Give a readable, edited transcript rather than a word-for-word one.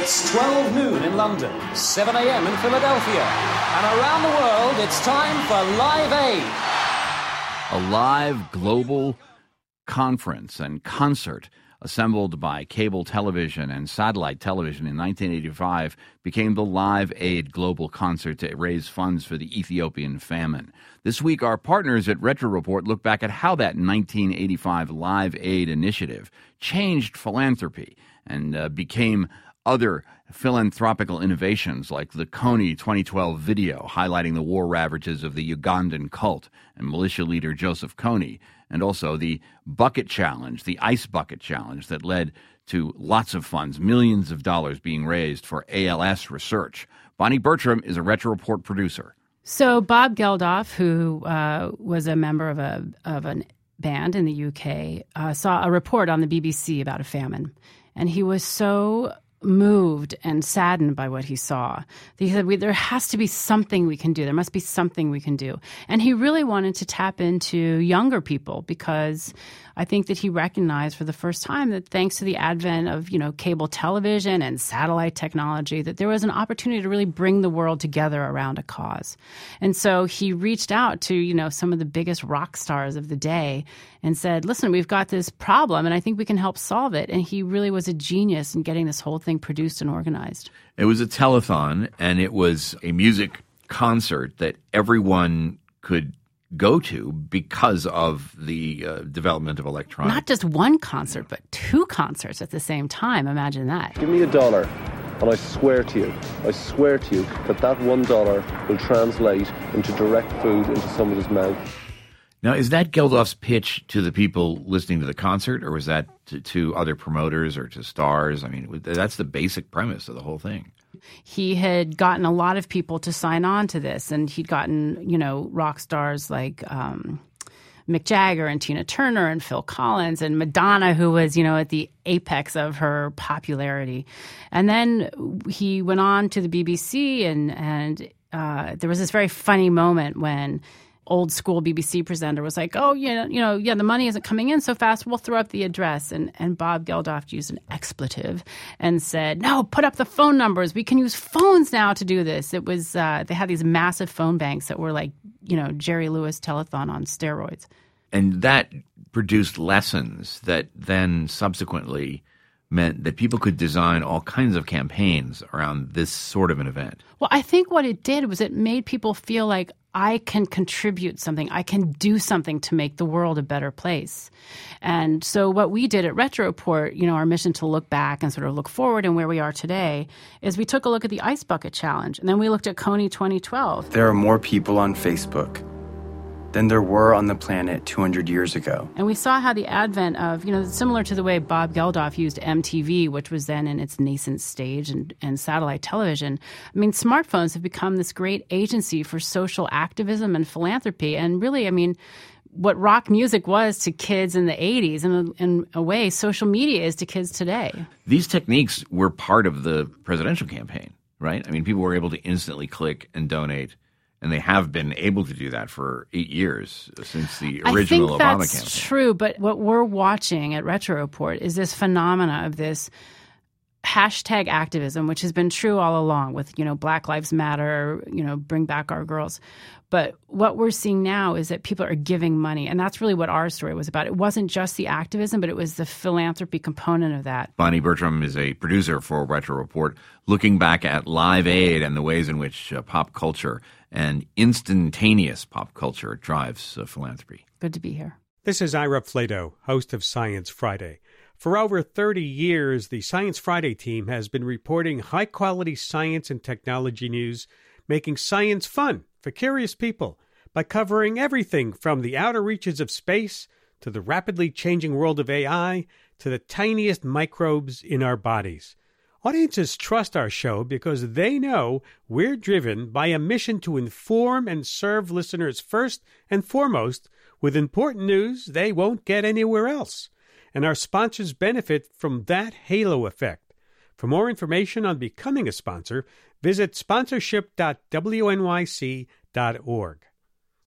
It's 12 noon in London, 7 a.m. in Philadelphia, and around the world, it's time for Live Aid. A live global conference and concert assembled by cable television and satellite television in 1985 became the Live Aid Global Concert to raise funds for the Ethiopian famine. This week, our partners at Retro Report look back at how that 1985 Live Aid initiative changed philanthropy and became other philanthropical innovations like the Kony 2012 video highlighting the war ravages of the Ugandan cult and militia leader Joseph Kony, and also the Bucket Challenge, the Ice Bucket Challenge that led to lots of funds, millions of dollars being raised for ALS research. Bonnie Bertram is a Retro Report producer. So Bob Geldof, who was a member of a band in the UK, saw a report on the BBC about a famine. And he was so moved and saddened by what he saw. He said, there has to be something we can do. There must be something we can do. And he really wanted to tap into younger people because I think that he recognized for the first time that thanks to the advent of, cable television and satellite technology, that there was an opportunity to really bring the world together around a cause. And so he reached out to, some of the biggest rock stars of the day and said, listen, we've got this problem and I think we can help solve it. And he really was a genius in getting this whole thing produced and organized. It was a telethon and it was a music concert that everyone could go to because of the development of electronics. Not just one concert, but two concerts at the same time. Imagine that. Give me $1, and I swear to you that $1 will translate into direct food into somebody's mouth. Now, is that Geldof's pitch to the people listening to the concert, or was that to other promoters or to stars? I mean, that's the basic premise of the whole thing. He had gotten a lot of people to sign on to this, and he'd gotten, rock stars like Mick Jagger and Tina Turner and Phil Collins and Madonna, who was, at the apex of her popularity. And then he went on to the BBC, and there was this very funny moment when old school BBC presenter was like, the money isn't coming in so fast. We'll throw up the address. And Bob Geldof used an expletive and said, no, put up the phone numbers. We can use phones now to do this. It was, they had these massive phone banks that were like, Jerry Lewis telethon on steroids. And that produced lessons that then subsequently meant that people could design all kinds of campaigns around this sort of an event. Well, I think what it did was it made people feel like I can contribute something. I can do something to make the world a better place. And so what we did at Retro Report, our mission to look back and sort of look forward and where we are today, is we took a look at the Ice Bucket Challenge. And then we looked at Kony 2012. There are more people on Facebook than there were on the planet 200 years ago. And we saw how the advent of, similar to the way Bob Geldof used MTV, which was then in its nascent stage, and satellite television. I mean, smartphones have become this great agency for social activism and philanthropy. And really, what rock music was to kids in the 80s, and in a way, social media is to kids today. These techniques were part of the presidential campaign, right? I mean, people were able to instantly click and donate. And they have been able to do that for 8 years since the original Obama campaign. I think that's true, but what we're watching at Retro Report is this phenomena of this hashtag activism, which has been true all along with, Black Lives Matter, bring back our girls. But what we're seeing now is that people are giving money, and that's really what our story was about. It wasn't just the activism, but it was the philanthropy component of that. Bonnie Bertram is a producer for Retro Report, looking back at Live Aid and the ways in which pop culture and instantaneous pop culture drives philanthropy. Good to be here. This is Ira Flato, host of Science Friday. For over 30 years, the Science Friday team has been reporting high-quality science and technology news, making science fun for curious people by covering everything from the outer reaches of space to the rapidly changing world of AI to the tiniest microbes in our bodies. Audiences trust our show because they know we're driven by a mission to inform and serve listeners first and foremost with important news they won't get anywhere else. And our sponsors benefit from that halo effect. For more information on becoming a sponsor, visit sponsorship.wnyc.org.